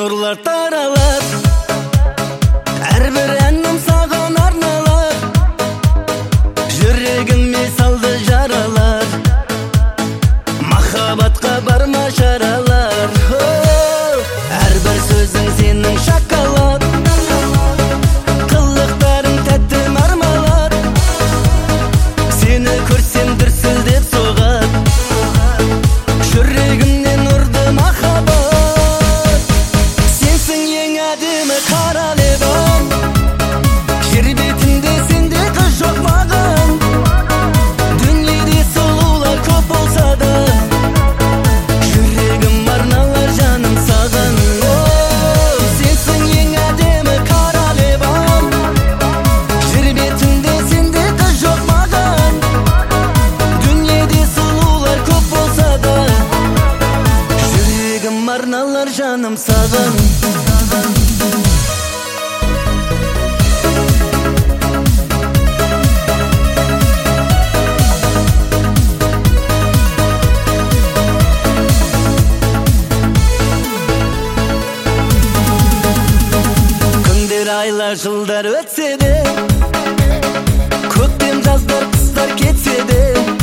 нурлар таралар, әрбір әнім саған арналар, жүрегіме салды жаралар, махаббатқа барма шаралар. Әрбір сөзің сенің шоколад, қылықтарың тәтті мармалад, сені көрсем дүрсілдеп соғад, жүрегімнен ұрды махаббат. Сенсің ең әдемі королевам, жер бетінде сенде қыз жоқ маған, дүниеде сұлулар көп болса да, жүрегім арналар жаным саған. Сенсің ең әдемі королевам, жер бетінде сенде қыз жоқ маған, дүниеде сұлулар көп болса да, жүрегім арналар жаным саған. Күндер, айлар, жылдар өтсе де, көктем, жаздар, қыстар кетсе де,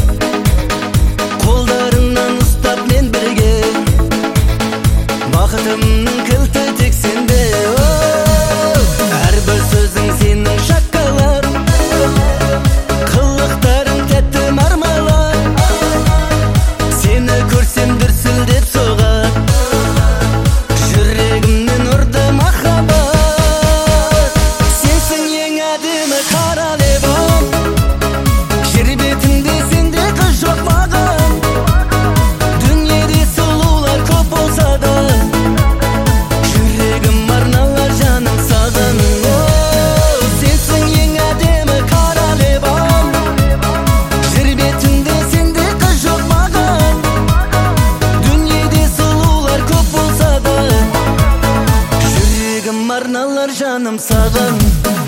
қолдарыңнан ұстап мен бірге, бақытымның кілті тек сенде. Әрбір сөзің сенің шоколад, қылықтарың тәтті мармалад, сені көрсем дүрсілдеп соғад, жүрегімнен ұрды махаббат. Сенсің ең әдемі королевам, жер бетінде сенде қыз жоқ маған, дүниеде сұлулар көп болса да, жүрегім арналар жаным саған. Сенсің ең әдемі королевам, жер бетінде сенде қыз жоқ маған, дүниеде сұлулар көп болса да, жүрегім арналар жаным саған.